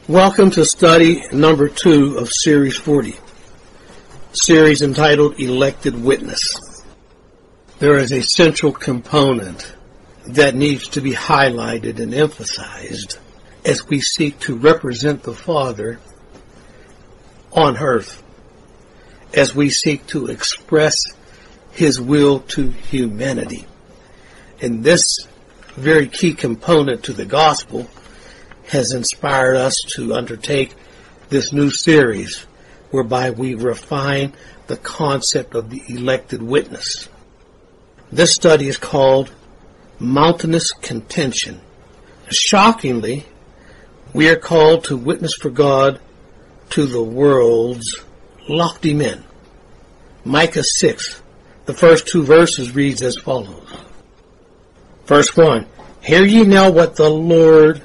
Welcome to study number 2 of Series 40, series entitled Elected Witness. There is a central component that needs to be highlighted and emphasized as we seek to represent the Father on earth, as we seek to express His will to humanity. And this very key component to the gospel has inspired us to undertake this new series whereby we refine the concept of the elected witness. This study is called Mountainous Contention. Shockingly, we are called to witness for God to the world's lofty men. Micah 6, the first 2 verses reads as follows. Verse 1, Hear ye now what the Lord,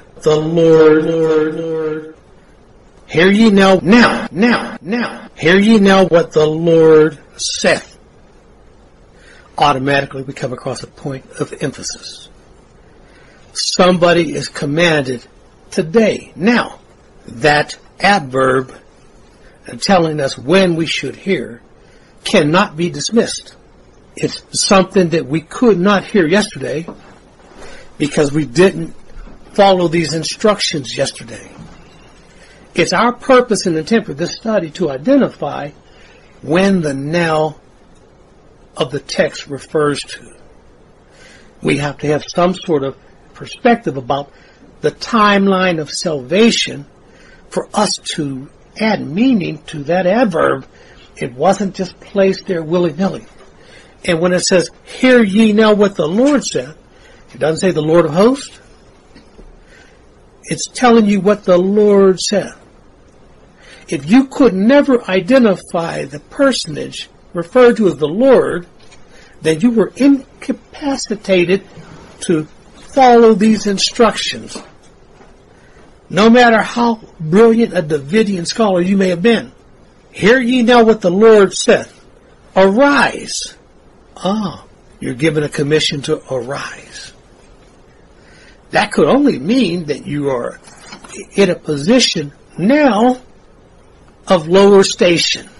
hear ye now, hear ye now what the Lord saith. Automatically we come across a point of emphasis. Somebody is commanded today, now. That adverb telling us when we should hear cannot be dismissed. It's something that we could not hear yesterday because we didn't follow these instructions yesterday. It's our purpose and intent for this study to identify when the now of the text refers to. We have to have some sort of perspective about the timeline of salvation for us to add meaning to that adverb. It wasn't just placed there willy-nilly. And when it says, Hear ye now what the Lord said, it doesn't say the Lord of hosts. It's telling you what the Lord said. If you could never identify the personage referred to as the Lord, then you were incapacitated to follow these instructions. No matter how brilliant a Davidian scholar you may have been. Hear ye now what the Lord saith. Arise. You're given a commission to arise. That could only mean that you are in a position now of lower station.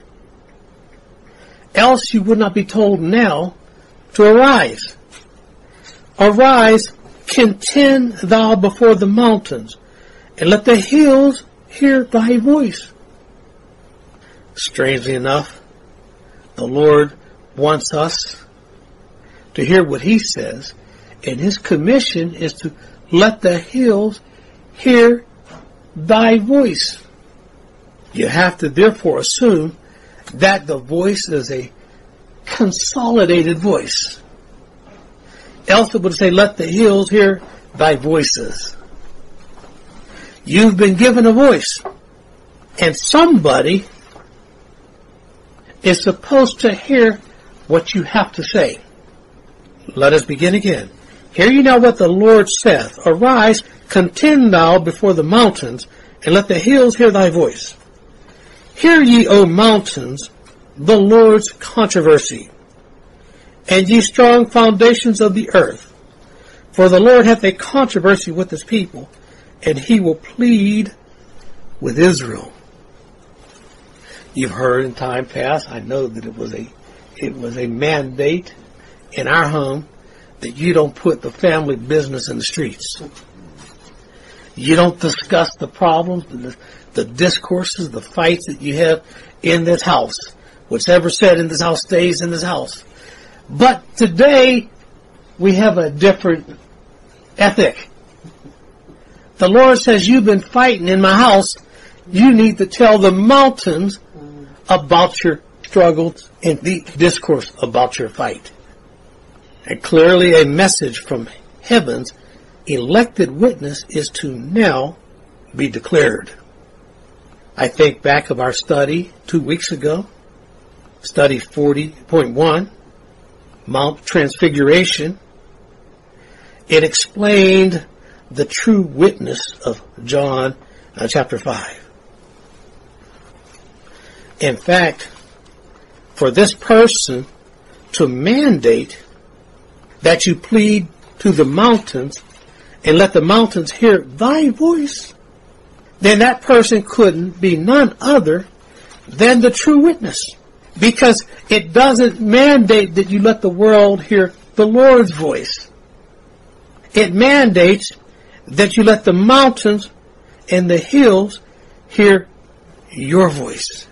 Else you would not be told now to arise. Arise, contend thou before the mountains, and let the hills hear thy voice. Strangely enough, the Lord wants us to hear what He says, and His commission is to let the hills hear thy voice. You have to therefore assume that the voice is a consolidated voice. Else it would say, let the hills hear thy voices. You've been given a voice, and somebody is supposed to hear what you have to say. Let us begin again. Hear ye now what the Lord saith. Arise, contend thou before the mountains, and let the hills hear thy voice. Hear ye, O mountains, the Lord's controversy, and ye strong foundations of the earth. For the Lord hath a controversy with His people, and He will plead with Israel. You've heard in time past, I know that it was a mandate in our home that you don't put the family business in the streets. You don't discuss the problems, the discourses, the fights that you have in this house. What's ever said in this house stays in this house. But today, we have a different ethic. The Lord says, you've been fighting in my house. You need to tell the mountains about your struggles and the discourse about your fight. And clearly a message from heaven's elected witness is to now be declared. I think back of our study 2 weeks ago, study 40.1, Mount Transfiguration. It explained the true witness of John chapter 5. In fact, for this person to mandate that you plead to the mountains and let the mountains hear thy voice, then that person couldn't be none other than the true witness. Because it doesn't mandate that you let the world hear the Lord's voice. It mandates that you let the mountains and the hills hear your voice.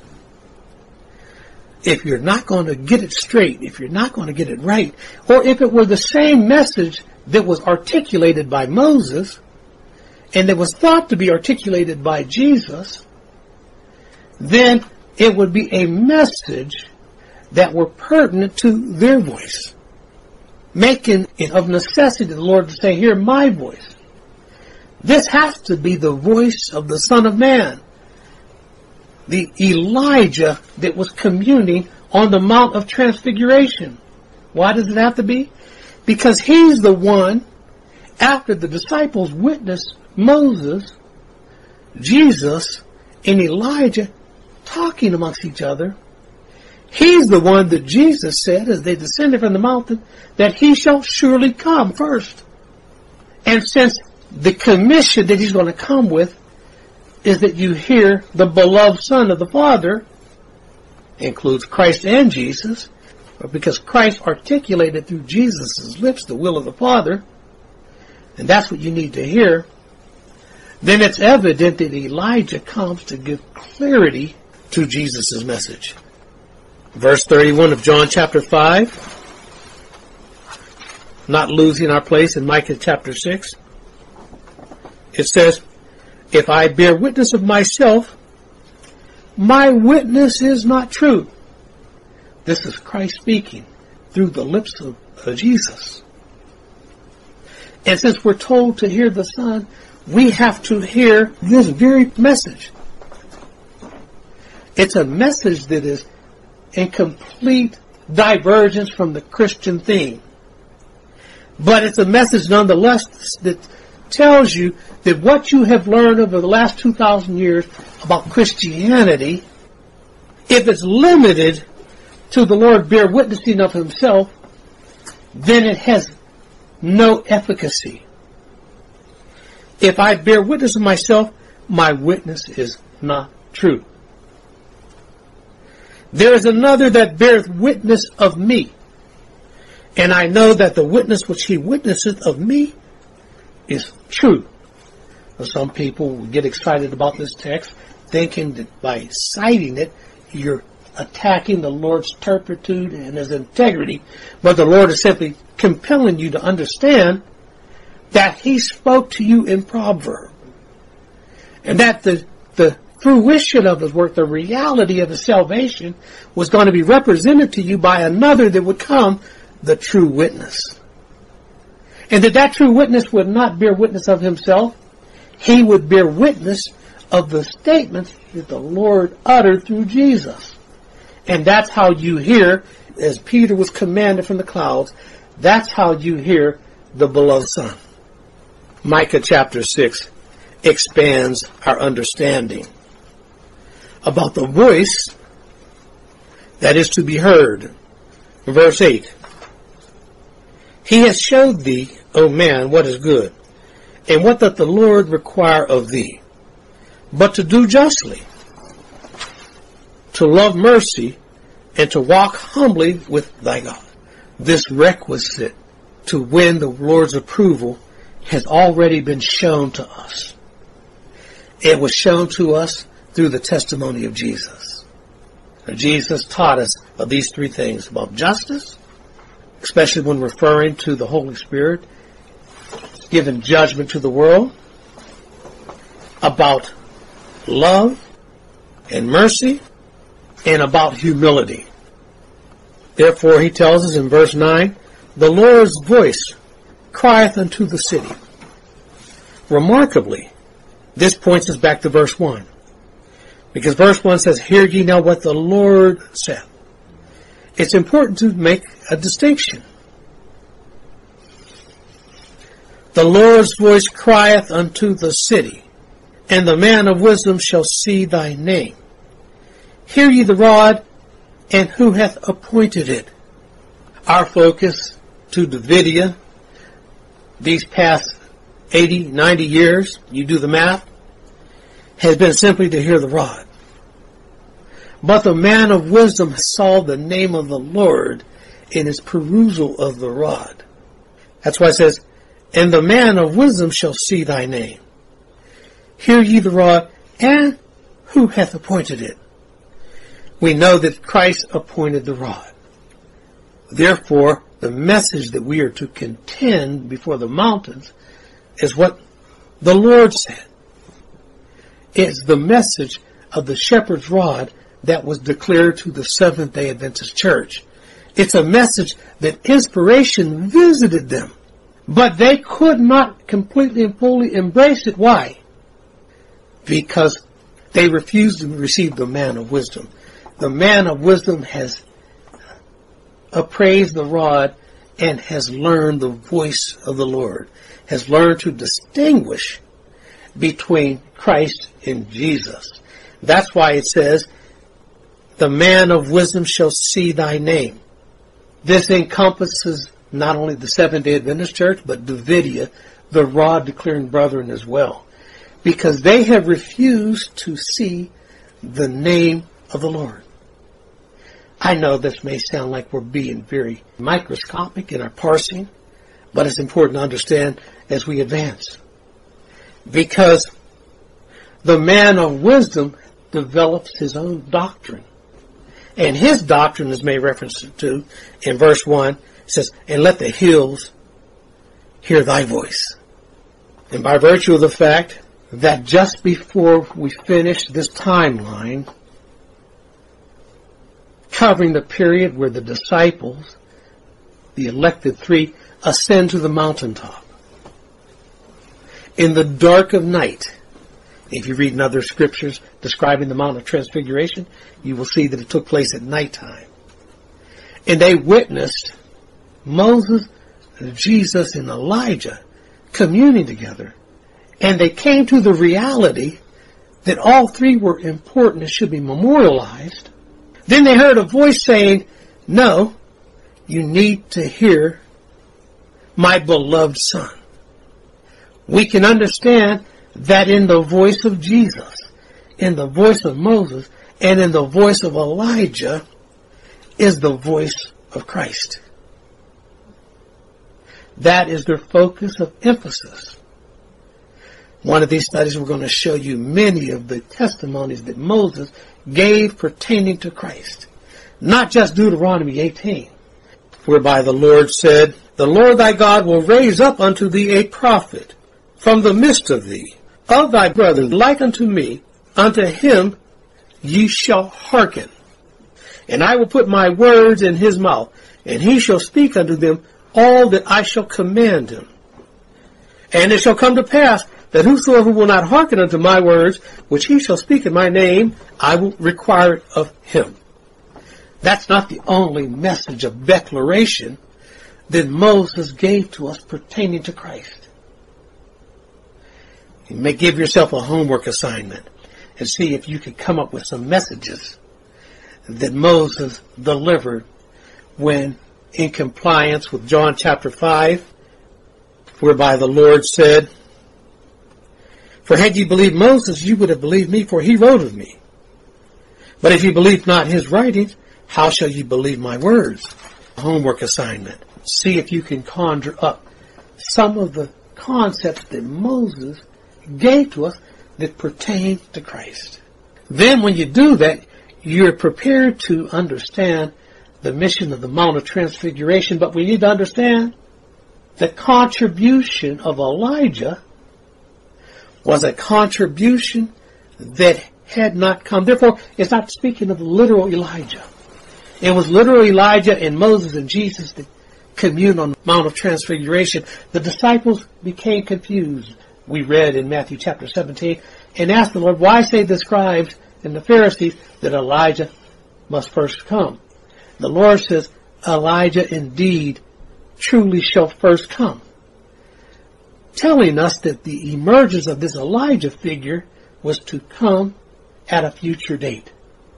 If you're not going to get it straight, if you're not going to get it right, or if it were the same message that was articulated by Moses and that was thought to be articulated by Jesus, then it would be a message that were pertinent to their voice, making it of necessity the Lord to say, hear my voice. This has to be the voice of the Son of Man, the Elijah that was communing on the Mount of Transfiguration. Why does it have to be? Because he's the one, after the disciples witnessed Moses, Jesus, and Elijah talking amongst each other, he's the one that Jesus said as they descended from the mountain that he shall surely come first. And since the commission that he's going to come with is that you hear the beloved Son of the Father, includes Christ and Jesus, because Christ articulated through Jesus' lips the will of the Father, and that's what you need to hear, then it's evident that Elijah comes to give clarity to Jesus' message. Verse 31 of John chapter 5, not losing our place in Micah chapter 6, it says, if I bear witness of myself, my witness is not true. This is Christ speaking through the lips of Jesus. And since we're told to hear the Son, we have to hear this very message. It's a message that is in complete divergence from the Christian theme. But it's a message nonetheless that tells you that what you have learned over the last 2,000 years about Christianity, if it's limited to the Lord bear witnessing of himself, then it has no efficacy. If I bear witness of myself, my witness is not true. There is another that beareth witness of me, and I know that the witness which he witnesseth of me is true. Some people get excited about this text, thinking that by citing it, you're attacking the Lord's turpitude and his integrity, but the Lord is simply compelling you to understand that he spoke to you in proverb, and that the fruition of his work, the reality of his salvation, was going to be represented to you by another that would come, the true witness. And that true witness would not bear witness of himself. He would bear witness of the statements that the Lord uttered through Jesus. And that's how you hear, as Peter was commanded from the clouds, that's how you hear the beloved Son. Micah chapter 6 expands our understanding about the voice that is to be heard. Verse 8, he has showed thee, O man, what is good, and what doth the Lord require of thee, but to do justly, to love mercy, and to walk humbly with thy God. This requisite to win the Lord's approval has already been shown to us. It was shown to us through the testimony of Jesus. Jesus taught us of these three things: about justice, especially when referring to the Holy Spirit giving judgment to the world; about love and mercy; and about humility. Therefore, he tells us in verse 9, the Lord's voice crieth unto the city. Remarkably, this points us back to verse 1. Because verse 1 says, hear ye now what the Lord saith. It's important to make a distinction. The Lord's voice crieth unto the city, and the man of wisdom shall see thy name. Hear ye the rod, and who hath appointed it? Our focus to Davidia, these past 80, 90 years, you do the math, has been simply to hear the rod. But the man of wisdom saw the name of the Lord in his perusal of the rod. That's why it says, and the man of wisdom shall see thy name. Hear ye the rod, and who hath appointed it? We know that Christ appointed the rod. Therefore, the message that we are to contend before the mountains is what the Lord said. It's the message of the shepherd's rod that was declared to the Seventh-day Adventist Church. It's a message that inspiration visited them, but they could not completely and fully embrace it. Why? Because they refused to receive the man of wisdom. The man of wisdom has appraised the rod and has learned the voice of the Lord, has learned to distinguish between Christ and Jesus. That's why it says, the man of wisdom shall see thy name. This encompasses not only the Seventh-day Adventist Church, but Davidia, the rod-declaring brethren as well, because they have refused to see the name of the Lord. I know this may sound like we're being very microscopic in our parsing, but it's important to understand as we advance. Because the man of wisdom develops his own doctrine. And his doctrine is made reference to in verse 1. It says, and let the hills hear thy voice. And by virtue of the fact that just before we finish this timeline, covering the period where the disciples, the elected three, ascend to the mountaintop in the dark of night. If you read in other scriptures describing the Mount of Transfiguration, you will see that it took place at nighttime. And they witnessed Moses, Jesus, and Elijah communing together. And they came to the reality that all three were important and should be memorialized. Then they heard a voice saying, no, you need to hear my beloved Son. We can understand that in the voice of Jesus, in the voice of Moses, and in the voice of Elijah is the voice of Christ. That is their focus of emphasis. One of these studies, we're going to show you many of the testimonies that Moses gave pertaining to Christ. Not just Deuteronomy 18, whereby the Lord said, the Lord thy God will raise up unto thee a prophet from the midst of thee, of thy brethren, like unto me, unto him ye shall hearken. And I will put my words in his mouth, and he shall speak unto them all that I shall command him. And it shall come to pass that whosoever will not hearken unto my words, which he shall speak in my name, I will require it of him. That's not the only message of declaration that Moses gave to us pertaining to Christ. You may give yourself a homework assignment and see if you can come up with some messages that Moses delivered when in compliance with John chapter 5, whereby the Lord said, for had ye believed Moses, you would have believed me, for he wrote of me. But if ye believe not his writings, how shall ye believe my words? Homework assignment. See if you can conjure up some of the concepts that Moses gave to us that pertain to Christ. Then when you do that, you're prepared to understand the mission of the Mount of Transfiguration. But we need to understand the contribution of Elijah was a contribution that had not come. Therefore, it's not speaking of literal Elijah. It was literal Elijah and Moses and Jesus that communed on the Mount of Transfiguration. The disciples became confused. We read in Matthew chapter 17 and asked the Lord, why say the scribes and the Pharisees that Elijah must first come? The Lord says, Elijah indeed truly shall first come, telling us that the emergence of this Elijah figure was to come at a future date.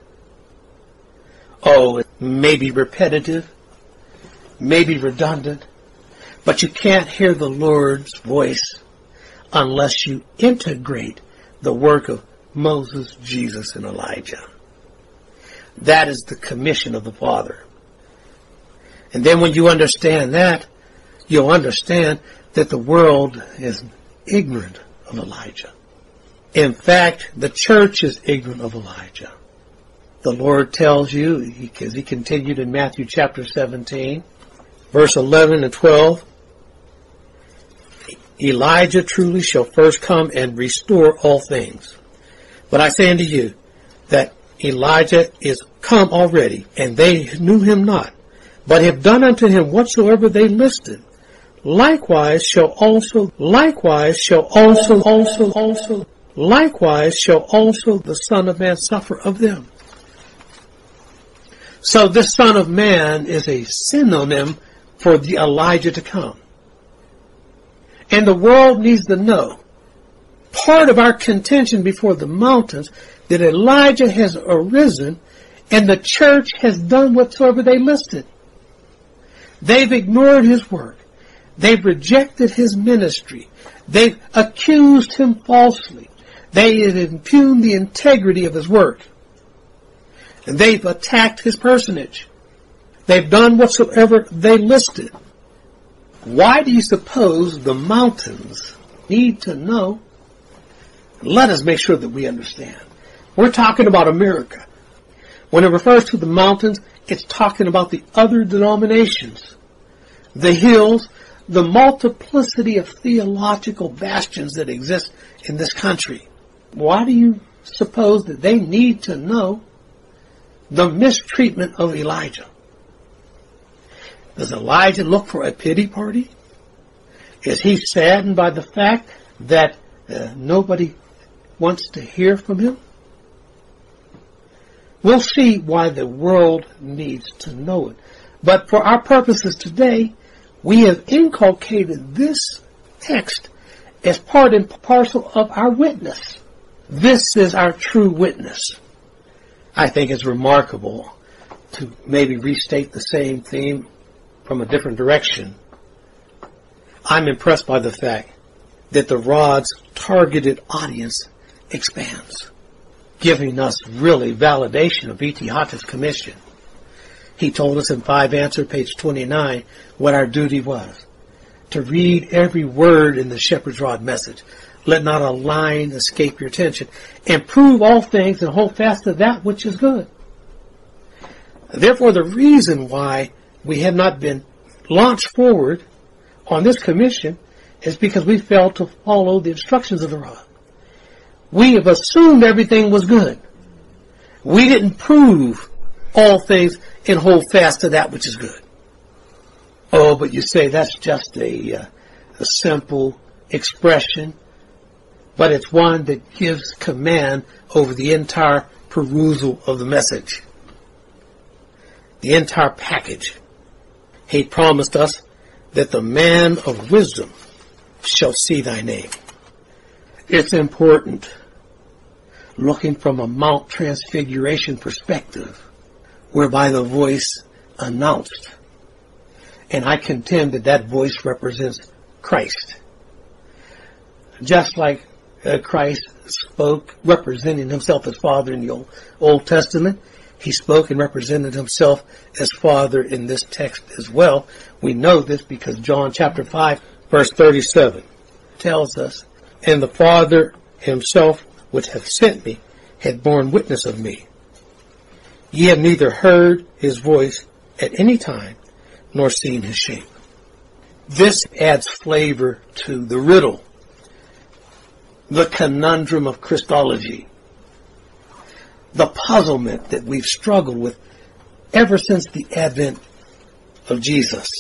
Oh, it may be repetitive, may be redundant, but you can't hear the Lord's voice unless you integrate the work of Moses, Jesus, and Elijah. That is the commission of the Father. And then when you understand that, you'll understand that the world is ignorant of Elijah. In fact, the church is ignorant of Elijah. The Lord tells you, because he continued in Matthew chapter 17, verse 11 and 12, Elijah truly shall first come and restore all things. But I say unto you that Elijah is come already, and they knew him not, but have done unto him whatsoever they listed. Likewise shall also the Son of Man suffer of them. So this Son of Man is a synonym for the Elijah to come. And the world needs to know, part of our contention before the mountains, that Elijah has arisen and the church has done whatsoever they listed. They've ignored his work. They've rejected his ministry. They've accused him falsely. They have impugned the integrity of his work. And they've attacked his personage. They've done whatsoever they listed. Why do you suppose the mountains need to know? Let us make sure that we understand. We're talking about America. When it refers to the mountains, it's talking about the other denominations, the hills, the multiplicity of theological bastions that exist in this country. Why do you suppose that they need to know the mistreatment of Elijah? Does Elijah look for a pity party? Is he saddened by the fact that nobody wants to hear from him? We'll see why the world needs to know it. But for our purposes today, we have inculcated this text as part and parcel of our witness. This is our true witness. I think it's remarkable to maybe restate the same theme from a different direction. I'm impressed by the fact that the rod's targeted audience expands, giving us really validation of E.T. Hotch's commission. He told us in 5 Answer, page 29, what our duty was: to read every word in the shepherd's rod message. Let not a line escape your attention, and prove all things and hold fast to that which is good. Therefore, the reason why we have not been launched forward on this commission is because we failed to follow the instructions of the rod. We have assumed everything was good. We didn't prove all things and hold fast to that which is good. Oh, but you say that's just a simple expression, but it's one that gives command over the entire perusal of the message, the entire package. He promised us that the man of wisdom shall see thy name. It's important, looking from a Mount Transfiguration perspective, whereby the voice announced. And I contend that that voice represents Christ. Just like Christ spoke representing himself as Father in the Old Testament, he spoke and represented himself as Father in this text as well. We know this because John chapter 5, verse 37 tells us, and the Father himself which hath sent me had borne witness of me. Ye have neither heard his voice at any time, nor seen his shape. This adds flavor to the riddle, the conundrum of Christology, the puzzlement that we've struggled with ever since the advent of Jesus.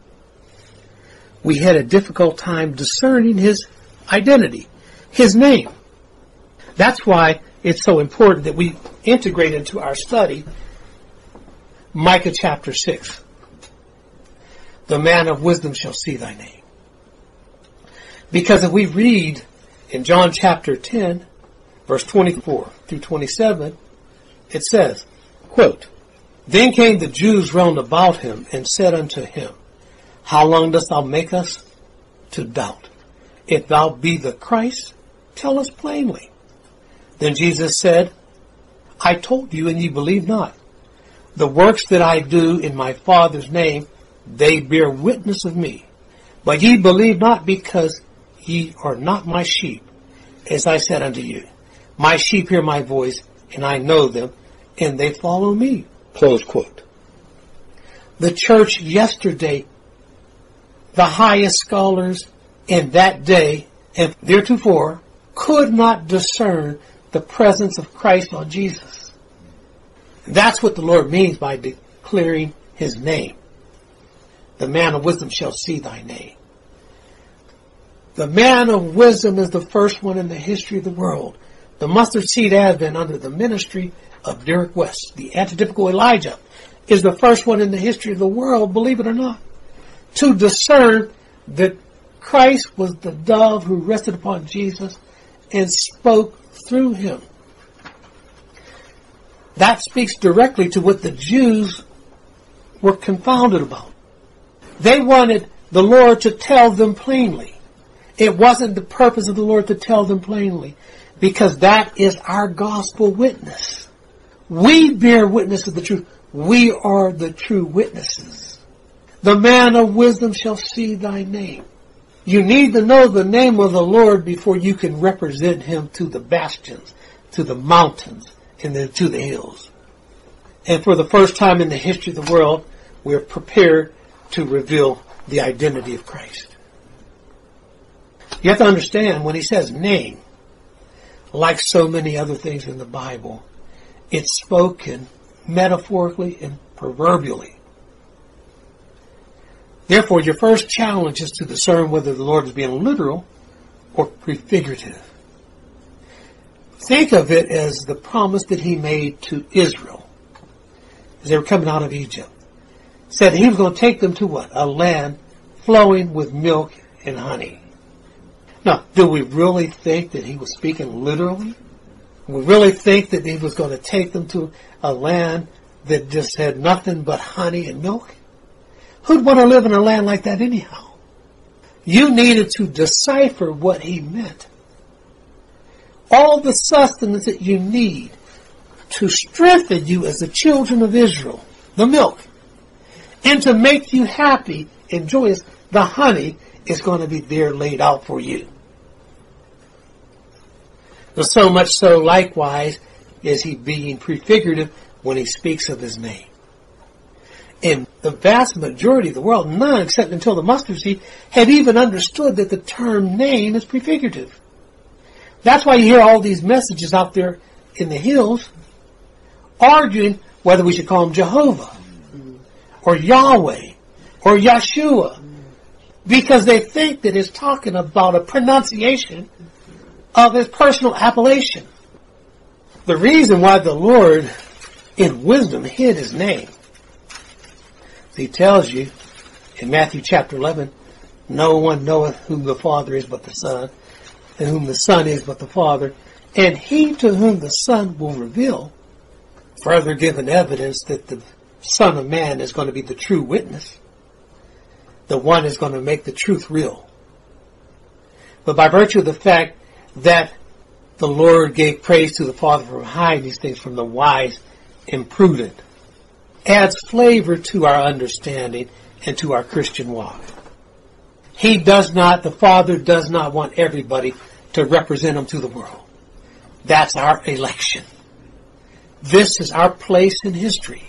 We had a difficult time discerning his identity, his name. That's why it's so important that we integrate into our study Micah chapter 6. The man of wisdom shall see thy name. Because if we read in John chapter 10, verse 24 through 27, it says, quote, Then came the Jews round about him and said unto him, How long dost thou make us to doubt? If thou be the Christ, tell us plainly. Then Jesus said, I told you, and ye believe not. The works that I do in my Father's name, they bear witness of me. But ye believe not, because ye are not my sheep, as I said unto you. My sheep hear my voice, and I know them, and they follow me. Close quote. The church yesterday, the highest scholars in that day and theretofore, could not discern the presence of Christ on Jesus. That's what the Lord means by declaring his name. The man of wisdom shall see thy name. The man of wisdom is the first one in the history of the world. The mustard seed advent under the ministry of Derek West, the antitypical Elijah, is the first one in the history of the world, believe it or not, to discern that Christ was the dove who rested upon Jesus and spoke through him. That speaks directly to what the Jews were confounded about. They wanted the Lord to tell them plainly. It wasn't the purpose of the Lord to tell them plainly, because that is our gospel witness. We bear witness of the truth. We are the true witnesses. The man of wisdom shall see thy name. You need to know the name of the Lord before you can represent him to the bastions, to the mountains, and then to the hills. And for the first time in the history of the world, we're prepared to reveal the identity of Christ. You have to understand, when he says name, like so many other things in the Bible, it's spoken metaphorically and proverbially. Therefore, your first challenge is to discern whether the Lord is being literal or prefigurative. Think of it as the promise that he made to Israel as they were coming out of Egypt. Said he was going to take them to what? A land flowing with milk and honey. Now, do we really think that he was speaking literally? We really think that he was going to take them to a land that just had nothing but honey and milk? Who'd want to live in a land like that anyhow? You needed to decipher what he meant. All the sustenance that you need to strengthen you as the children of Israel, the milk, and to make you happy and joyous, the honey is going to be there laid out for you. So much so, likewise, is he being prefigurative when he speaks of his name. In the vast majority of the world, none except until the mustard seed had even understood that the term name is prefigurative. That's why you hear all these messages out there in the hills arguing whether we should call him Jehovah or Yahweh or Yeshua, because they think that it's talking about a pronunciation of his personal appellation. The reason why the Lord in wisdom hid his name, he tells you in Matthew chapter 11, no one knoweth whom the Father is but the Son, and whom the Son is but the Father, and he to whom the Son will reveal, further giving evidence that the Son of Man is going to be the true witness. The one is going to make the truth real. But by virtue of the fact that the Lord gave praise to the Father for hiding these things from the wise and prudent, adds flavor to our understanding and to our Christian walk. The Father does not want everybody to represent him to the world. That's our election. This is our place in history.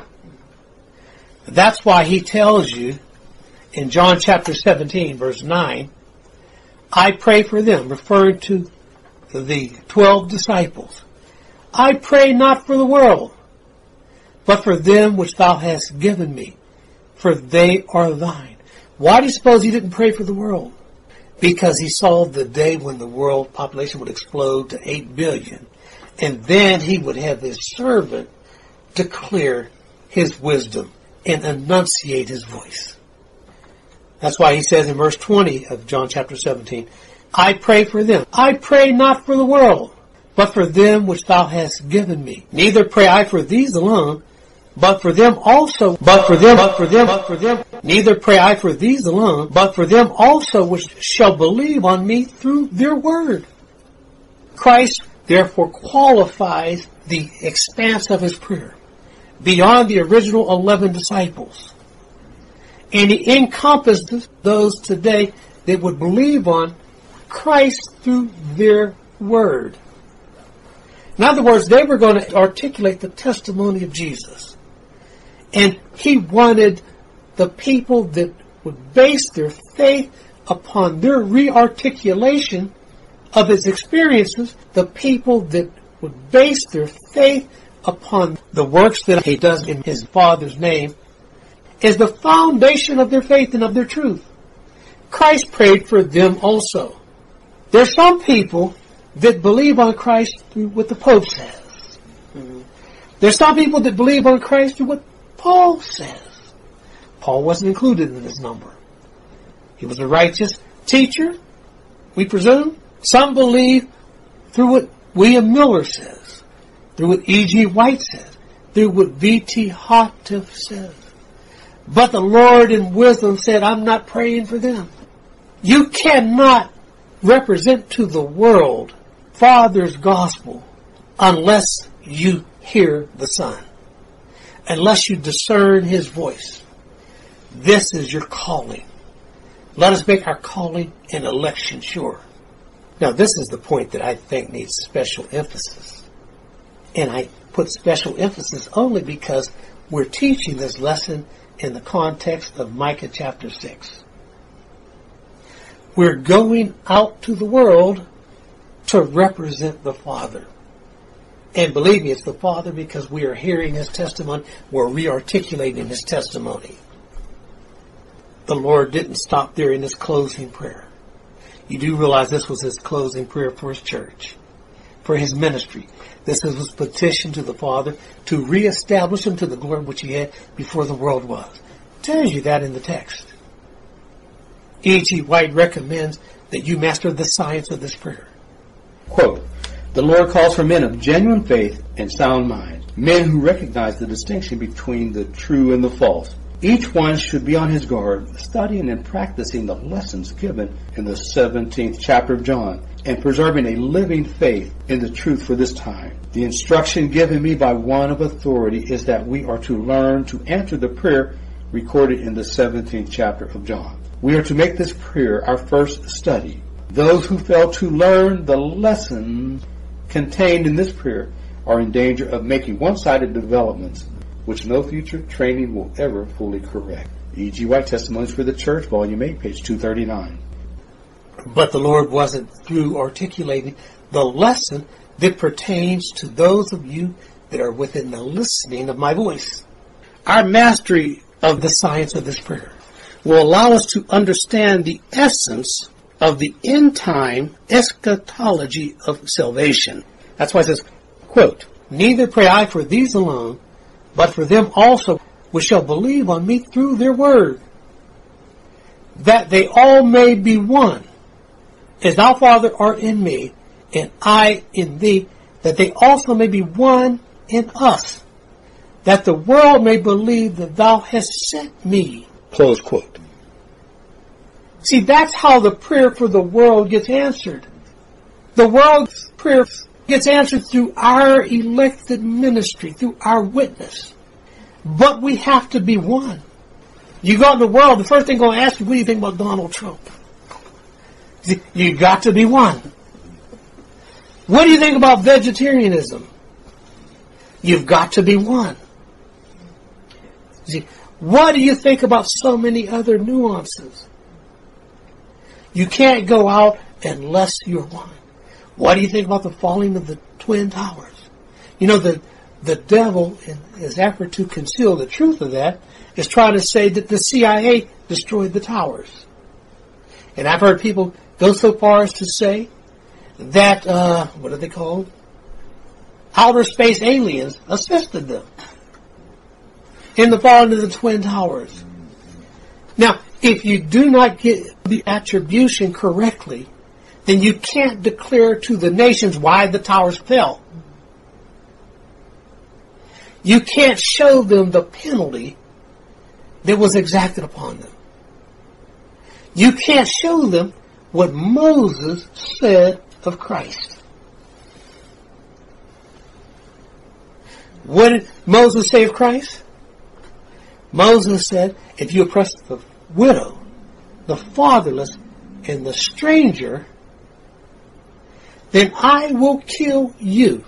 That's why he tells you in John chapter 17, verse 9, I pray for them, referring to the 12 disciples. I pray not for the world, but for them which thou hast given me, for they are thine. Why do you suppose he didn't pray for the world? Because he saw the day when the world population would explode to 8 billion, and then he would have his servant declare his wisdom and enunciate his voice. That's why he says in verse 20 of John chapter 17, I pray for them. I pray not for the world, but for them which thou hast given me. Neither pray I for these alone, but for them also, neither pray I for these alone, but for them also which shall believe on me through their word. Christ therefore qualifies the expanse of his prayer beyond the original 11 disciples. And he encompasses those today that would believe on Christ through their word. In other words, they were going to articulate the testimony of Jesus. And he wanted the people that would base their faith upon their re-articulation of his experiences, the people that would base their faith upon the works that he does in his Father's name, is the foundation of their faith and of their truth. Christ prayed for them also. There's some people that believe on Christ through what the Pope says. There's some people that believe on Christ through what Paul says. Paul wasn't included in this number. He was a righteous teacher, we presume. Some believe through what William Miller says, through what E.G. White says, through what V.T. Houteff says. But the Lord in wisdom said, I'm not praying for them. You cannot represent to the world Father's gospel unless you hear the Son, unless you discern his voice. This is your calling. Let us make our calling and election sure. Now, this is the point that I think needs special emphasis. And I put special emphasis only because we're teaching this lesson in the context of Micah chapter 6. We're going out to the world to represent the Father. And believe me, it's the Father because we are hearing his testimony. We're re-articulating his testimony. The Lord didn't stop there in his closing prayer. You do realize this was his closing prayer for his church, for his ministry. This is his petition to the Father to reestablish him to the glory which he had before the world was. It tells you that in the text. E.G. White recommends that you master the science of this prayer. Quote, the Lord calls for men of genuine faith and sound mind, men who recognize the distinction between the true and the false. Each one should be on his guard, studying and practicing the lessons given in the 17th chapter of John, and preserving a living faith in the truth for this time. The instruction given me by one of authority is that we are to learn to answer the prayer recorded in the 17th chapter of John. We are to make this prayer our first study. Those who fail to learn the lessons contained in this prayer are in danger of making one-sided developments which no future training will ever fully correct. E.G. White, Testimonies for the Church, Volume 8, page 239. But the Lord wasn't through articulating the lesson that pertains to those of you that are within the listening of my voice. Our mastery of the science of this prayer will allow us to understand the essence of the end-time eschatology of salvation. That's why it says, quote, neither pray I for these alone, but for them also which shall believe on me through their word, that they all may be one, as thou, Father, art in me, and I in thee, that they also may be one in us, that the world may believe that thou hast sent me. Close quote. See, that's how the prayer for the world gets answered. The world's prayer gets answered through our elected ministry, through our witness. But we have to be one. You go out in the world, the first thing they're going to ask you, what do you think about Donald Trump? You got to be one. What do you think about vegetarianism? You've got to be one. See, what do you think about so many other nuances? You can't go out unless you're one. What do you think about the falling of the Twin Towers? You know, the devil, in his effort to conceal the truth of that, is trying to say that the CIA destroyed the towers. And I've heard people go so far as to say that, what are they called? Outer space aliens assisted them in the falling of the Twin Towers. Now, if you do not get the attribution correctly, then you can't declare to the nations why the towers fell. You can't show them the penalty that was exacted upon them. You can't show them what Moses said of Christ. What did Moses say of Christ? Moses said, if you oppress the widow, the fatherless, and the stranger, then I will kill you.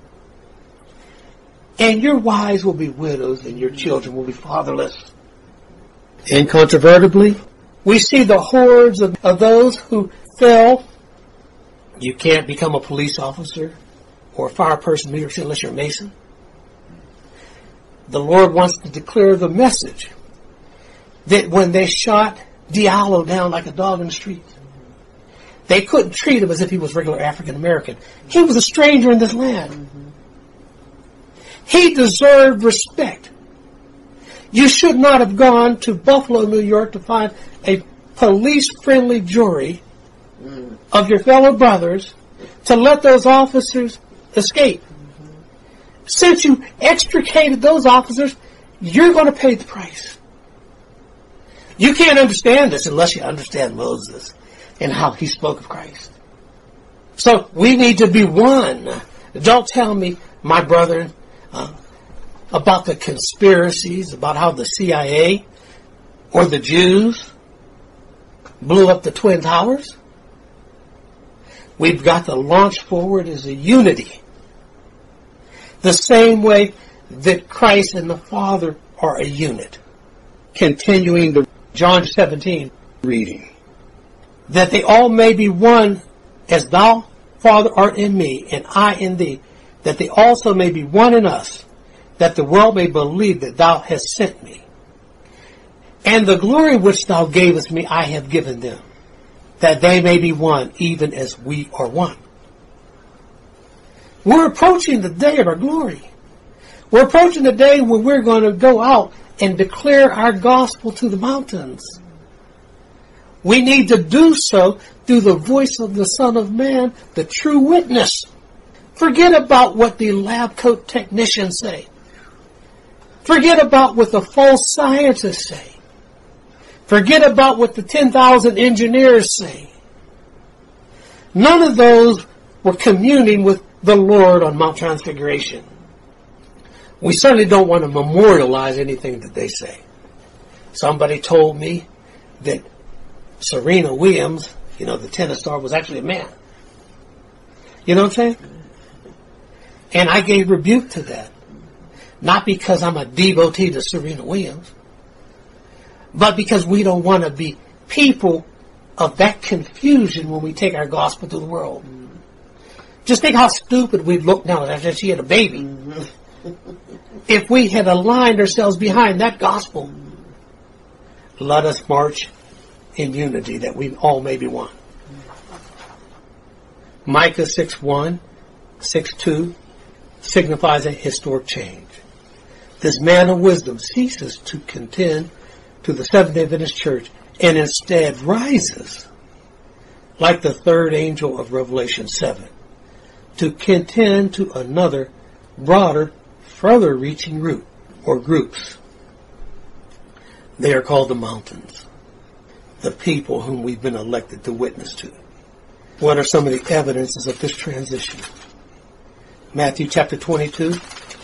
And your wives will be widows, and your children will be fatherless. Incontrovertibly, we see the hordes of those who fell. You can't become a police officer or a fire person in New York City unless you're a Mason. The Lord wants to declare the message that when they shot Diallo down like a dog in the street, they couldn't treat him as if he was regular African American. He was a stranger in this land. He deserved respect. You should not have gone to Buffalo, New York to find a police-friendly jury of your fellow brothers to let those officers escape. Since you extricated those officers, you're going to pay the price. You can't understand this unless you understand Moses and how he spoke of Christ. So we need to be one. Don't tell me, my brother, about the conspiracies, about how the CIA or the Jews blew up the Twin Towers. We've got to launch forward as a unity. The same way that Christ and the Father are a unit. Continuing the John 17 reading. That they all may be one, as thou, Father, art in me, and I in thee, that they also may be one in us, that the world may believe that thou hast sent me. And the glory which thou gavest me I have given them, that they may be one, even as we are one. We're approaching the day of our glory. We're approaching the day when we're going to go out and declare our gospel to the mountains. We need to do so through the voice of the Son of Man, the true witness. Forget about what the lab coat technicians say. Forget about what the false scientists say. Forget about what the 10,000 engineers say. None of those were communing with the Lord on Mount Transfiguration. We certainly don't want to memorialize anything that they say. Somebody told me that Serena Williams, the tennis star, was actually a man. You know what I'm saying? And I gave rebuke to that. Not because I'm a devotee to Serena Williams, but because we don't want to be people of that confusion when we take our gospel to the world. Just think how stupid we'd look now after she had a baby. If we had aligned ourselves behind that gospel. Let us march in unity that we all may be one. Micah 6:1, 6:2 signifies a historic change. This man of wisdom ceases to contend to the Seventh-day Adventist Church and instead rises, like the third angel of Revelation 7, to contend to another, broader, further reaching root or groups. They are called the mountains, the people whom we've been elected to witness to. What are some of the evidences of this transition? Matthew chapter 22.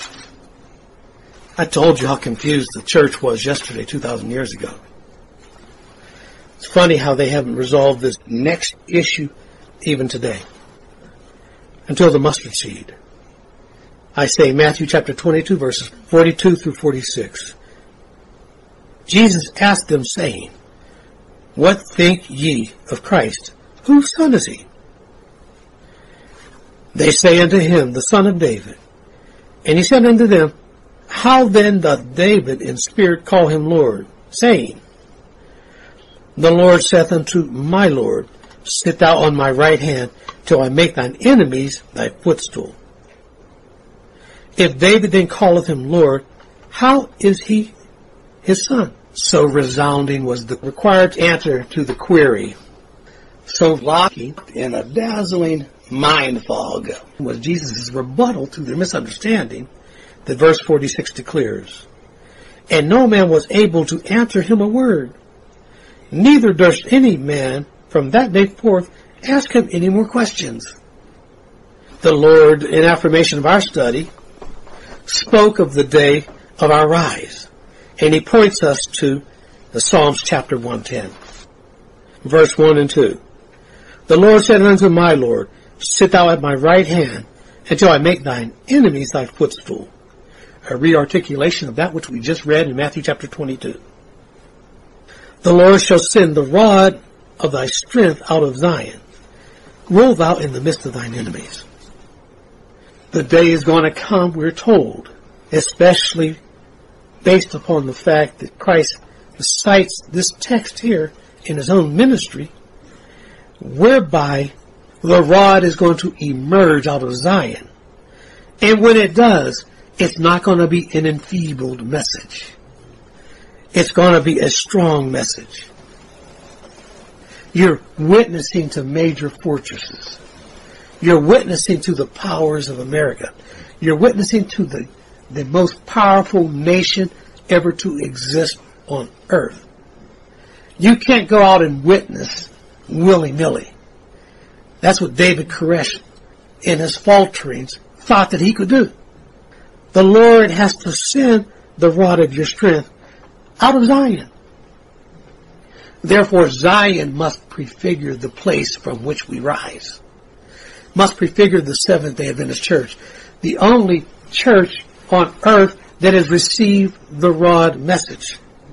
I told you how confused the church was yesterday, 2,000 years ago. It's funny how they haven't resolved this next issue even today. Until the mustard seed. I say Matthew chapter 22, verses 42 through 46. Jesus asked them, saying, What think ye of Christ? Whose son is he? They say unto him, the son of David. And he said unto them, How then doth David in spirit call him Lord, saying, The Lord saith unto my Lord, Sit thou on my right hand, till I make thine enemies thy footstool. If David then calleth him Lord, how is he his son? So resounding was the required answer to the query. So locking in a dazzling mind fog was Jesus' rebuttal to their misunderstanding that verse 46 declares. And no man was able to answer him a word. Neither durst any man from that day forth ask him any more questions. The Lord, in affirmation of our study, spoke of the day of our rise. And he points us to the Psalms chapter 110, verse 1 and 2. The Lord said unto my Lord, sit thou at my right hand, until I make thine enemies thy footstool. A rearticulation of that which we just read in Matthew chapter 22. The Lord shall send the rod of thy strength out of Zion. Rule thou in the midst of thine enemies. The day is going to come, we're told, especially based upon the fact that Christ cites this text here in his own ministry, whereby the rod is going to emerge out of Zion. And when it does, it's not going to be an enfeebled message. It's going to be a strong message. You're witnessing to major fortresses. You're witnessing to the powers of America. You're witnessing to the most powerful nation ever to exist on earth. You can't go out and witness willy-nilly. That's what David Koresh, in his falterings, thought that he could do. The Lord has to send the rod of your strength out of Zion. Therefore, Zion must prefigure the place from which we rise. Must prefigure the Seventh-day Adventist Church, the only church on earth that has received the rod message.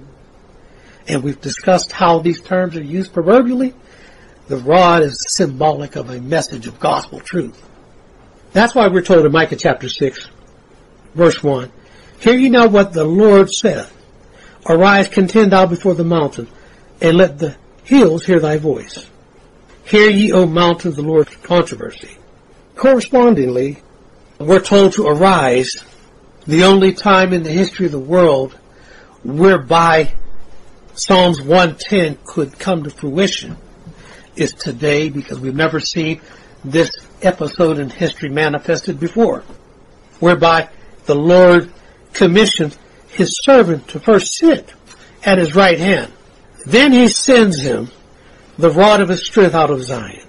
And we've discussed how these terms are used proverbially. The rod is symbolic of a message of gospel truth. That's why we're told in Micah chapter 6, verse 1, hear ye now what the Lord saith. Arise, contend thou before the mountains, and let the hills hear thy voice. Hear ye, O mountains, the Lord's controversy. Correspondingly, we're told to arise, the only time in the history of the world whereby Psalms 110 could come to fruition is today, because we've never seen this episode in history manifested before, whereby the Lord commissions his servant to first sit at his right hand. Then he sends him the rod of his strength out of Zion.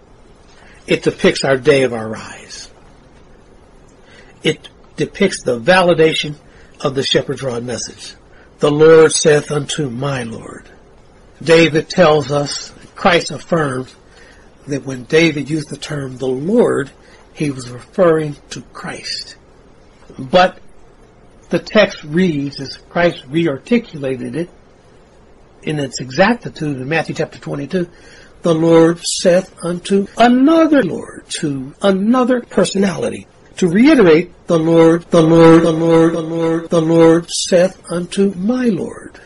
It depicts our day of our rise. It depicts the validation of the shepherd's rod message. The Lord saith unto my Lord. David tells us, Christ affirms, that when David used the term the Lord, he was referring to Christ. But the text reads, as Christ rearticulated it in its exactitude in Matthew chapter 22, the Lord saith unto another Lord, to another personality. To reiterate, the Lord saith unto my Lord,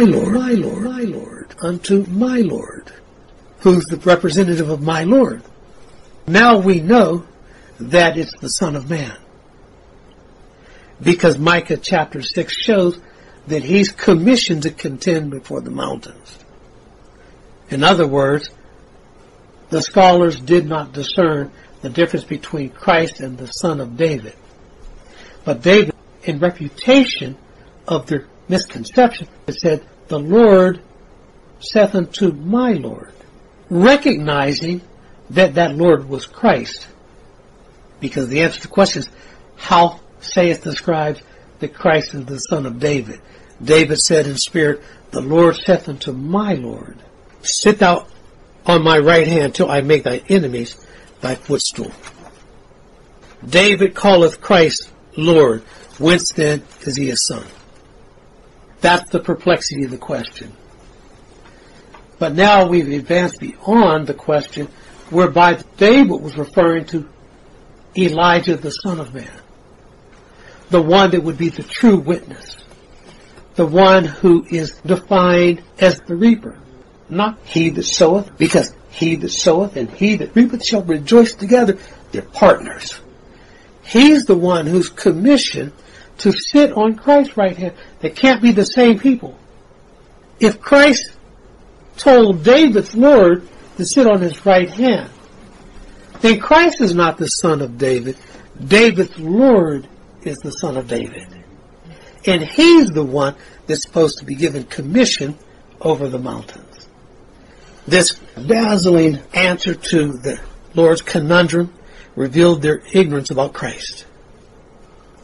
unto my Lord. Who's the representative of my Lord? Now we know that it's the Son of Man. Because Micah chapter 6 shows that he's commissioned to contend before the mountains. In other words, the scholars did not discern the difference between Christ and the Son of David. But David, in refutation of their misconception, said, the Lord saith unto my Lord, recognizing that that Lord was Christ. Because the answer to the question is, how saith the scribes that Christ is the Son of David? David said in spirit, the Lord saith unto my Lord, sit thou on my right hand till I make thy enemies thy footstool. David calleth Christ Lord. Whence then is he a son? That's the perplexity of the question. But now we've advanced beyond the question whereby David was referring to Elijah, the Son of Man. The one that would be the true witness. The one who is defined as the reaper. Not he that soweth, because he that soweth and he that reapeth shall rejoice together. They're partners. He's the one who's commissioned to sit on Christ's right hand. They can't be the same people. If Christ told David's Lord to sit on his right hand, then Christ is not the son of David. David's Lord is the son of David. And he's the one that's supposed to be given commission over the mountains. This dazzling answer to the Lord's conundrum revealed their ignorance about Christ.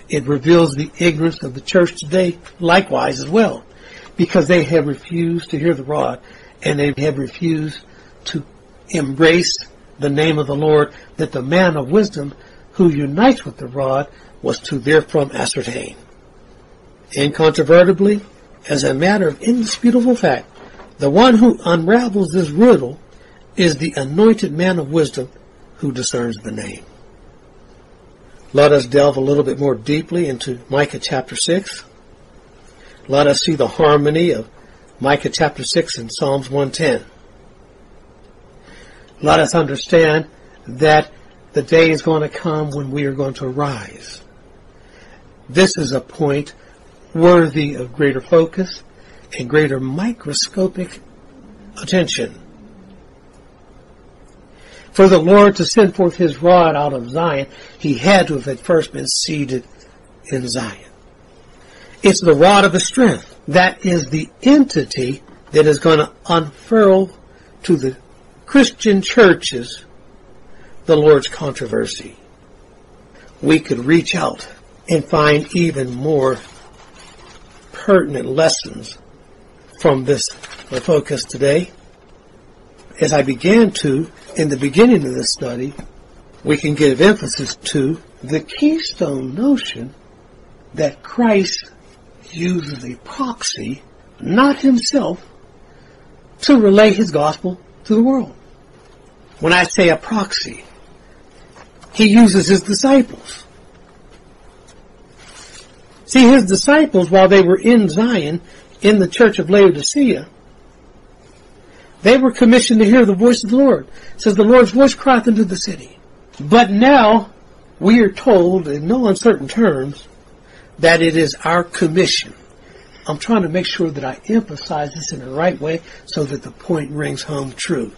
It reveals the ignorance of the church today likewise as well, because they have refused to hear the rod, and they have refused to embrace the name of the Lord, that the man of wisdom who unites with the rod was to therefrom ascertain. Incontrovertibly, as a matter of indisputable fact, the one who unravels this riddle is the anointed man of wisdom who discerns the name. Let us delve a little bit more deeply into Micah chapter 6. Let us see the harmony of Micah chapter 6 and Psalms 110. Let us understand that the day is going to come when we are going to rise. This is a point worthy of greater focus and greater microscopic attention. For the Lord to send forth his rod out of Zion, he had to have at first been seated in Zion. It's the rod of his strength. That is the entity that is going to unfurl to the Christian churches the Lord's controversy. We could reach out and find even more pertinent lessons from this focus today. As I began to, in the beginning of this study, we can give emphasis to the keystone notion that Christ uses a proxy, not himself, to relay his gospel to the world. When I say a proxy, he uses his disciples. See, his disciples, while they were in Zion, in the church of Laodicea, they were commissioned to hear the voice of the Lord. It says, the Lord's voice crieth into the city. But now, we are told in no uncertain terms that it is our commission. I'm trying to make sure that I emphasize this in the right way so that the point rings home true.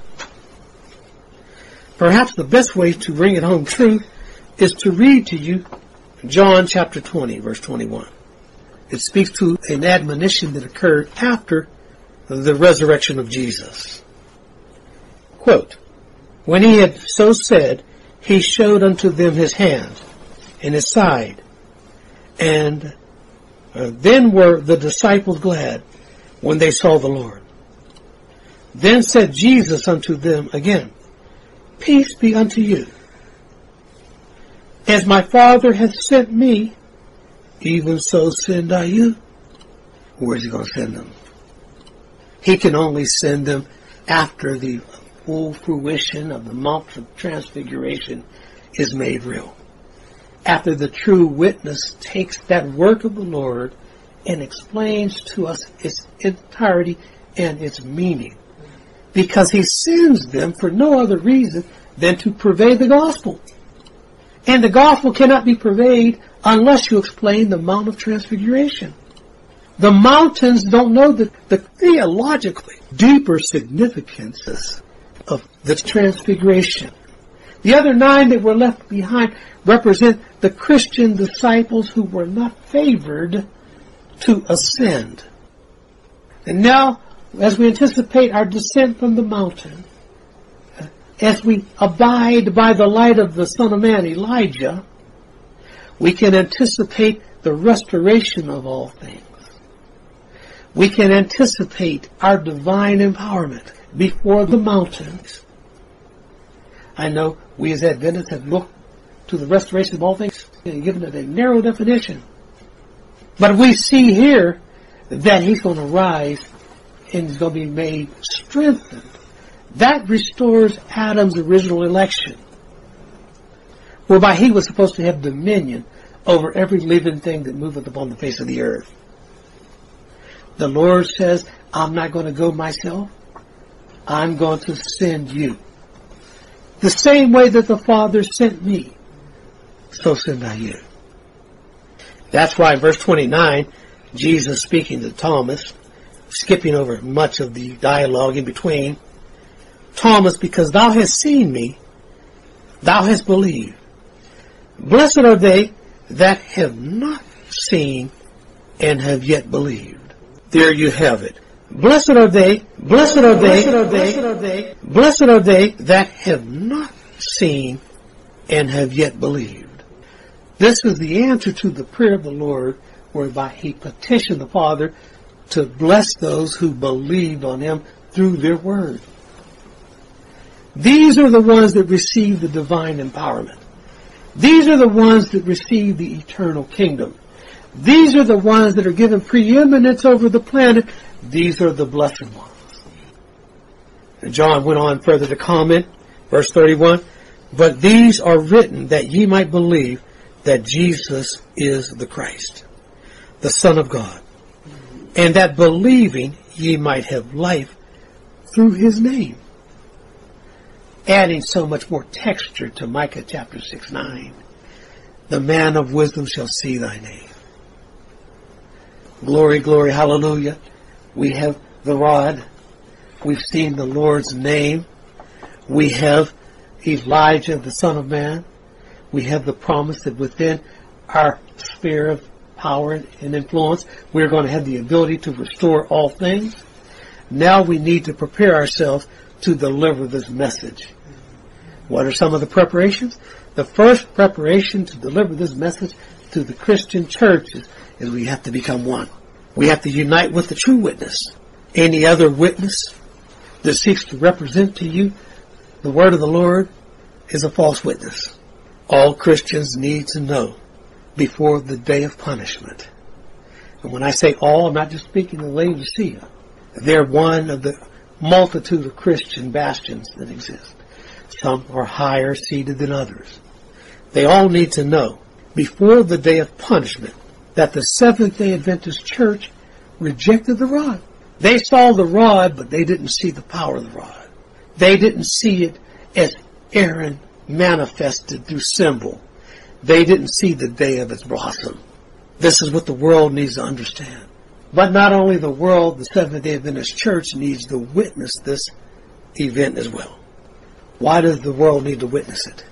Perhaps the best way to bring it home true is to read to you John chapter 20, verse 21. It speaks to an admonition that occurred after the resurrection of Jesus. Quote, when he had so said, he showed unto them his hand and his side. And then were the disciples glad when they saw the Lord. Then said Jesus unto them again, peace be unto you. As my Father hath sent me, even so send I you. Where's he going to send them? He can only send them after the full fruition of the Mount of Transfiguration is made real. After the true witness takes that work of the Lord and explains to us its entirety and its meaning. Because he sends them for no other reason than to purvey the gospel. And the gospel cannot be purveyed unless you explain the Mount of Transfiguration. The mountains don't know the theologically deeper significances of the Transfiguration. The other 9 that were left behind represent the Christian disciples who were not favored to ascend. And now, as we anticipate our descent from the mountain, as we abide by the light of the Son of Man, Elijah, we can anticipate the restoration of all things. We can anticipate our divine empowerment before the mountains. I know we as Adventists have looked to the restoration of all things and given it a narrow definition. But we see here that he's going to rise and he's going to be made strengthened. That restores Adam's original election, whereby he was supposed to have dominion over every living thing that moveth upon the face of the earth. The Lord says, I'm not going to go myself. I'm going to send you. The same way that the Father sent me, so send I you. That's why in verse 29, Jesus speaking to Thomas, skipping over much of the dialogue in between, Thomas, because thou hast seen me, thou hast believed. Blessed are they that have not seen and have yet believed. There you have it. Blessed are they that have not seen and have yet believed. This is the answer to the prayer of the Lord, whereby he petitioned the Father to bless those who believed on him through their word. These are the ones that receive the divine empowerment. These are the ones that receive the eternal kingdom. These are the ones that are given preeminence over the planet. These are the blessed ones. And John went on further to comment, verse 31, but these are written that ye might believe that Jesus is the Christ, the Son of God, and that believing ye might have life through his name. Adding so much more texture to Micah chapter 6:9. The man of wisdom shall see thy name. Glory, glory, hallelujah. We have the rod. We've seen the Lord's name. We have Elijah, the Son of Man. We have the promise that within our sphere of power and influence, we're going to have the ability to restore all things. Now we need to prepare ourselves to deliver this message. What are some of the preparations? The first preparation to deliver this message to the Christian churches is we have to become one. We have to unite with the true witness. Any other witness that seeks to represent to you the word of the Lord is a false witness. All Christians need to know before the day of punishment. And when I say all, I'm not just speaking of Laodicea. They're one of the multitude of Christian bastions that exist. Some are higher seated than others. They all need to know before the day of punishment that the Seventh-day Adventist Church rejected the rod. They saw the rod, but they didn't see the power of the rod. They didn't see it as Aaron manifested through symbol. They didn't see the day of its blossom. This is what the world needs to understand. But not only the world, the Seventh-day Adventist Church needs to witness this event as well. Why does the world need to witness it?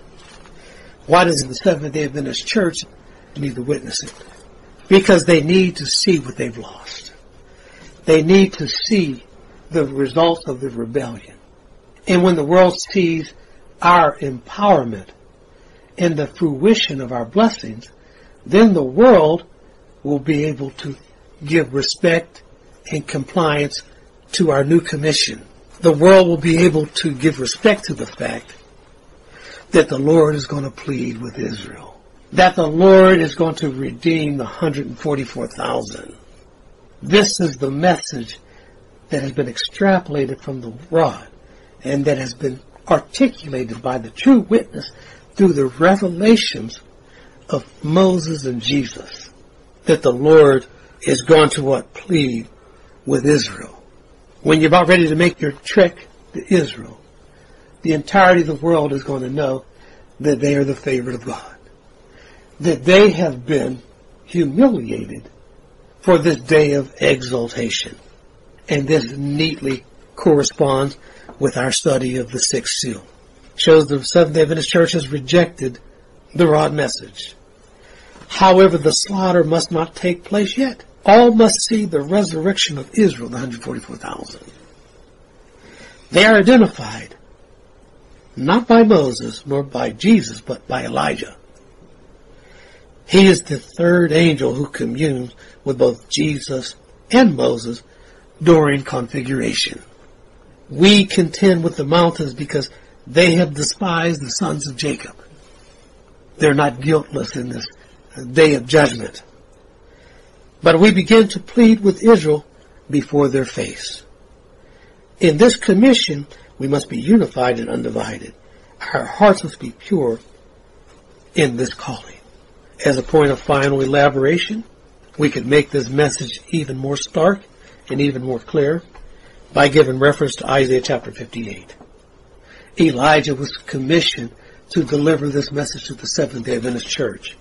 Why does the Seventh-day Adventist Church need to witness it? Because they need to see what they've lost. They need to see the results of the rebellion. And when the world sees our empowerment and the fruition of our blessings, then the world will be able to give respect and compliance to our new commission. The world will be able to give respect to the fact that the Lord is going to plead with Israel, that the Lord is going to redeem the 144,000. This is the message that has been extrapolated from the rod and that has been articulated by the true witness through the revelations of Moses and Jesus, that the Lord is going to plead with Israel. When you're about ready to make your trek to Israel, the entirety of the world is going to know that they are the favorite of God, that they have been humiliated for this day of exaltation. And this neatly corresponds with our study of the sixth seal. Shows the Seventh-day Adventist Church has rejected the rod message. However, the slaughter must not take place yet. All must see the resurrection of Israel, the 144,000. They are identified not by Moses nor by Jesus, but by Elijah. He is the third angel who communes with both Jesus and Moses during configuration. We contend with the mountains because they have despised the sons of Jacob. They're not guiltless in this day of judgment. But we begin to plead with Israel before their face. In this commission, we must be unified and undivided. Our hearts must be pure in this calling. As a point of final elaboration, we could make this message even more stark and even more clear by giving reference to Isaiah chapter 58. Elijah was commissioned to deliver this message to the Seventh-day Adventist Church.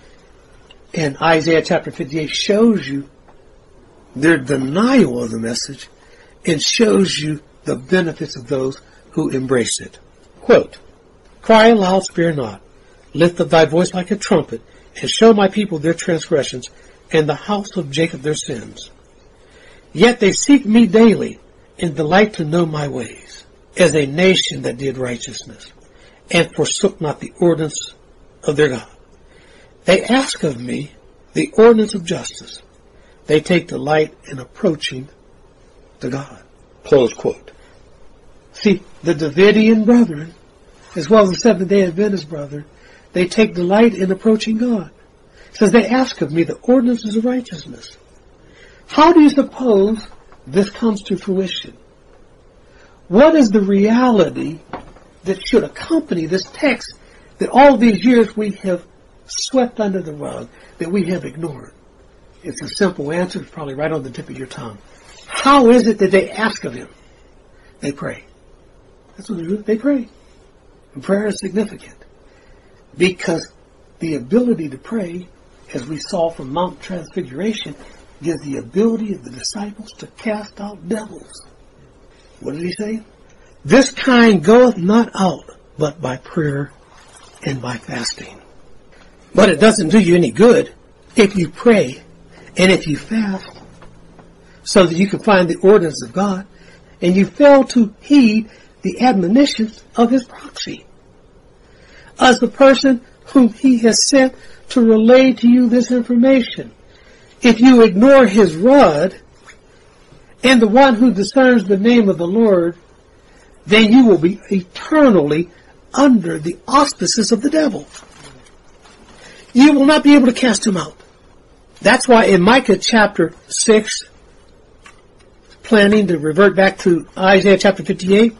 And Isaiah chapter 58 shows you their denial of the message and shows you the benefits of those who embrace it. Quote, "Cry aloud, spare not. Lift up thy voice like a trumpet, and show my people their transgressions, and the house of Jacob their sins. Yet they seek me daily, and delight to know my ways, as a nation that did righteousness, and forsook not the ordinance of their God. They ask of me the ordinance of justice. They take delight in approaching to God. Close quote. See, the Davidian brethren, as well as the Seventh-day Adventist brethren, they take delight in approaching God. It says, they ask of me the ordinances of righteousness. How do you suppose this comes to fruition? What is the reality that should accompany this text that all these years we have swept under the rug, that we have ignored? It's a simple answer. It's probably right on the tip of your tongue. How is it that they ask of Him? They pray. That's what they do. They pray. And prayer is significant because the ability to pray, as we saw from Mount Transfiguration, gives the ability of the disciples to cast out devils. What did He say? This kind goeth not out but by prayer and by fasting. But it doesn't do you any good if you pray and if you fast so that you can find the ordinance of God and you fail to heed the admonitions of His proxy. As the person whom He has sent to relay to you this information, if you ignore His rod and the one who discerns the name of the Lord, then you will be eternally under the auspices of the devil. You will not be able to cast him out. That's why in Micah chapter 6, planning to revert back to Isaiah chapter 58,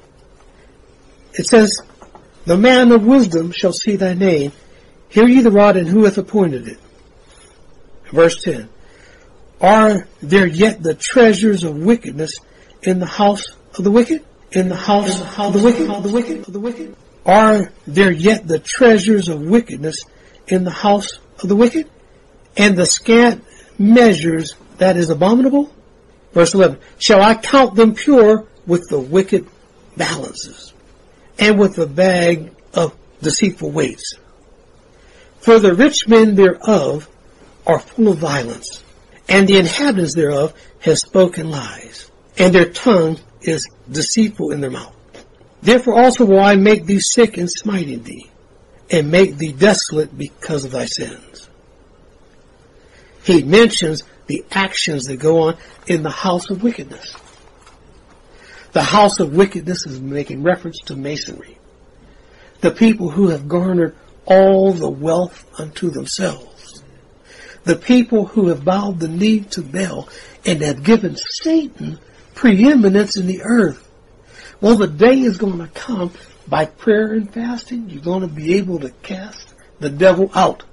it says, the man of wisdom shall see thy name. Hear ye the rod, and who hath appointed it? Verse 10. Are there yet the treasures of wickedness in the house of the wicked? In the house of the wicked? Of the wicked? Of the wicked? Are there yet the treasures of wickedness in the house of the wicked? And the scant measures that is abominable? Verse 11. Shall I count them pure with the wicked balances, and with the bag of deceitful weights? For the rich men thereof are full of violence, and the inhabitants thereof have spoken lies, and their tongue is deceitful in their mouth. Therefore also will I make thee sick in smiting thee, and make thee desolate because of thy sins. He mentions the actions that go on in the house of wickedness. The house of wickedness is making reference to Masonry. The people who have garnered all the wealth unto themselves. The people who have bowed the knee to Baal and have given Satan preeminence in the earth. Well, the day is going to come by prayer and fasting. You're going to be able to cast the devil out.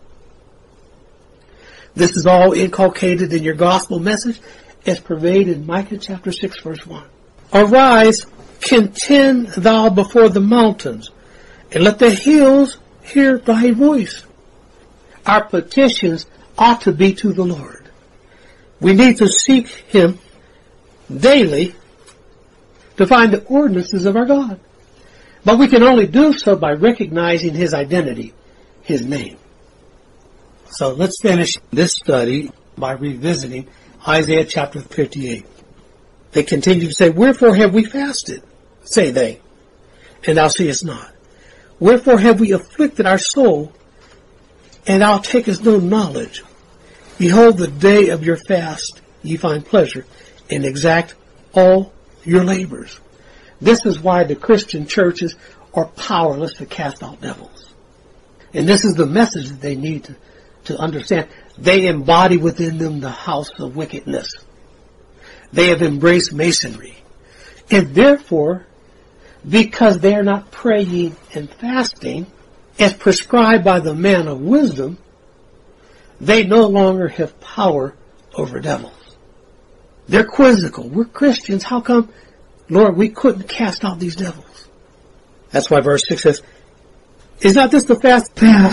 This is all inculcated in your gospel message as pervaded in Micah chapter 6 verse 1. Arise, contend thou before the mountains, and let the hills hear thy voice. Our petitions ought to be to the Lord. We need to seek Him daily to find the ordinances of our God. But we can only do so by recognizing His identity, His name. So let's finish this study by revisiting Isaiah chapter 58. They continue to say, wherefore have we fasted, say they, and thou seest not? Wherefore have we afflicted our soul, and thou takest no knowledge? Behold, the day of your fast ye find pleasure, and exact all your labors. This is why the Christian churches are powerless to cast out devils. And this is the message that they need to understand. They embody within them the house of wickedness. They have embraced Masonry. And therefore, because they are not praying and fasting as prescribed by the man of wisdom, they no longer have power over devils. They're quizzical. We're Christians. How come, Lord, we couldn't cast out these devils? That's why verse 6 says, is not this the fast?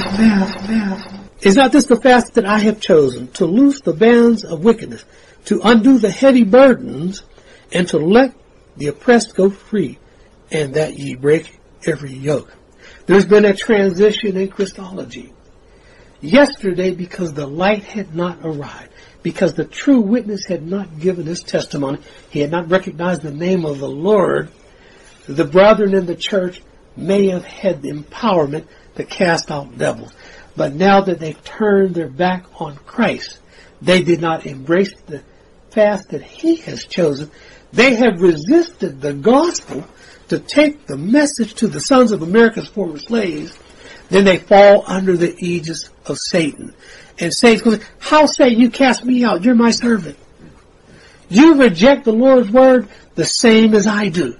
Is not this the fast that I have chosen, to loose the bands of wickedness, to undo the heavy burdens, and to let the oppressed go free, and that ye break every yoke? There's been a transition in Christology. Yesterday, because the light had not arrived, because the true witness had not given his testimony, he had not recognized the name of the Lord, the brethren in the church may have had the empowerment to cast out devils. But now that they've turned their back on Christ, they did not embrace the fast that He has chosen. They have resisted the gospel to take the message to the sons of America's former slaves. Then they fall under the aegis of Satan. And Satan's going, how say you cast me out? You're my servant. You reject the Lord's word the same as I do.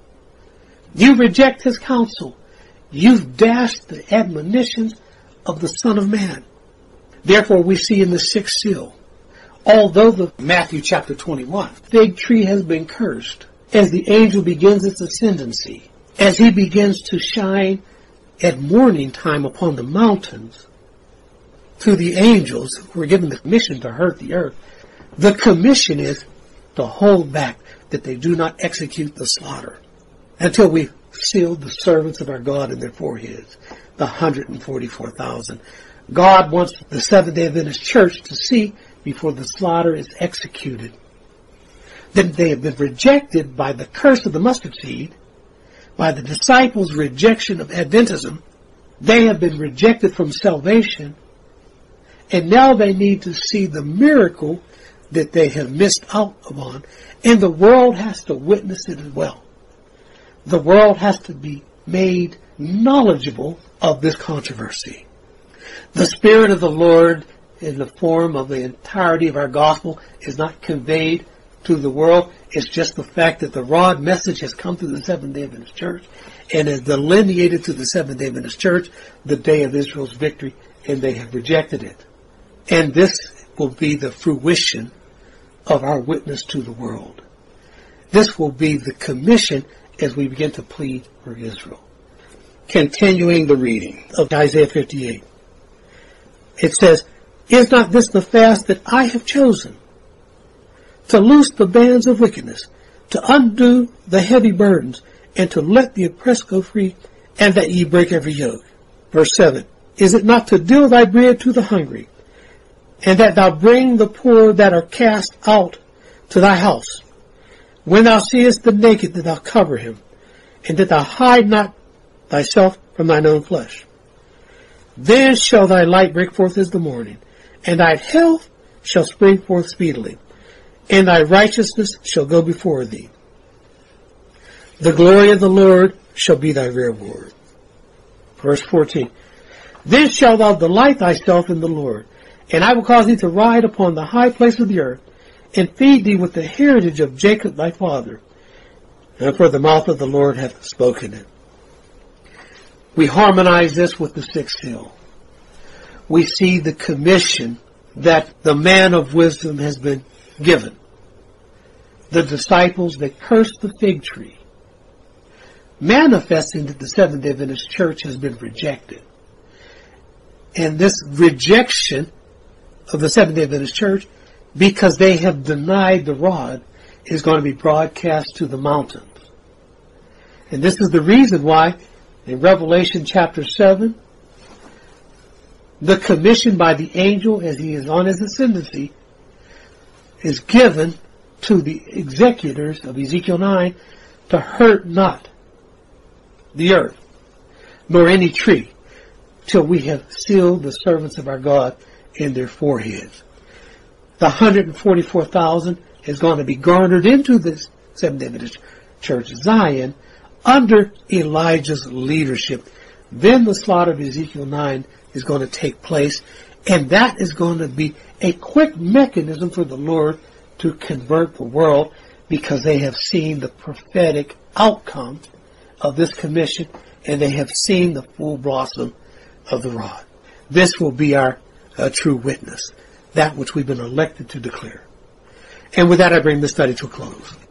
You reject His counsel. You've dashed the admonitions of the Son of Man. Therefore we see in the sixth seal, although the Matthew chapter 21, fig tree has been cursed, as the angel begins its ascendancy, as he begins to shine at morning time upon the mountains, to the angels who are given the commission to hurt the earth. The commission is to hold back, that they do not execute the slaughter, until we've sealed the servants of our God in their foreheads, the 144,000. God wants the Seventh-day Adventist Church to see, before the slaughter is executed, that they have been rejected by the curse of the mustard seed, by the disciples' rejection of Adventism. They have been rejected from salvation, and now they need to see the miracle that they have missed out upon, and the world has to witness it as well. The world has to be made knowledgeable of this controversy. The Spirit of the Lord, in the form of the entirety of our gospel, is not conveyed to the world. It's just the fact that the rod message has come through the Seventh-day Adventist Church and has delineated to the Seventh-day Adventist Church the day of Israel's victory, and they have rejected it. And this will be the fruition of our witness to the world. This will be the commission as we begin to plead for Israel. Continuing the reading of Isaiah 58. It says, is not this the fast that I have chosen? To loose the bands of wickedness, to undo the heavy burdens, and to let the oppressed go free, and that ye break every yoke. Verse 7. Is it not to deal thy bread to the hungry, and that thou bring the poor that are cast out to thy house? When thou seest the naked, that thou cover him, and that thou hide not thyself from thine own flesh. Then shall thy light break forth as the morning, and thy health shall spring forth speedily, and thy righteousness shall go before thee. The glory of the Lord shall be thy reward. Verse 14. Then shalt thou delight thyself in the Lord, and I will cause thee to ride upon the high place of the earth, and feed thee with the heritage of Jacob thy father. And for the mouth of the Lord hath spoken it. We harmonize this with the sixth seal. We see the commission that the man of wisdom has been given. The disciples that cursed the fig tree, manifesting that the Seventh-day Adventist Church has been rejected. And this rejection of the Seventh-day Adventist Church, because they have denied the rod, is going to be broadcast to the mountains. And this is the reason why in Revelation chapter 7, the commission by the angel as he is on his ascendancy is given to the executors of Ezekiel 9 to hurt not the earth, nor any tree, till we have sealed the servants of our God in their foreheads. The 144,000 is going to be garnered into this Seventh-day Adventist Church Zion under Elijah's leadership. Then the slaughter of Ezekiel 9 is going to take place, and that is going to be a quick mechanism for the Lord to convert the world, because they have seen the prophetic outcome of this commission, and they have seen the full blossom of the rod. This will be our true witness, that which we've been elected to declare. And with that, I bring the study to a close.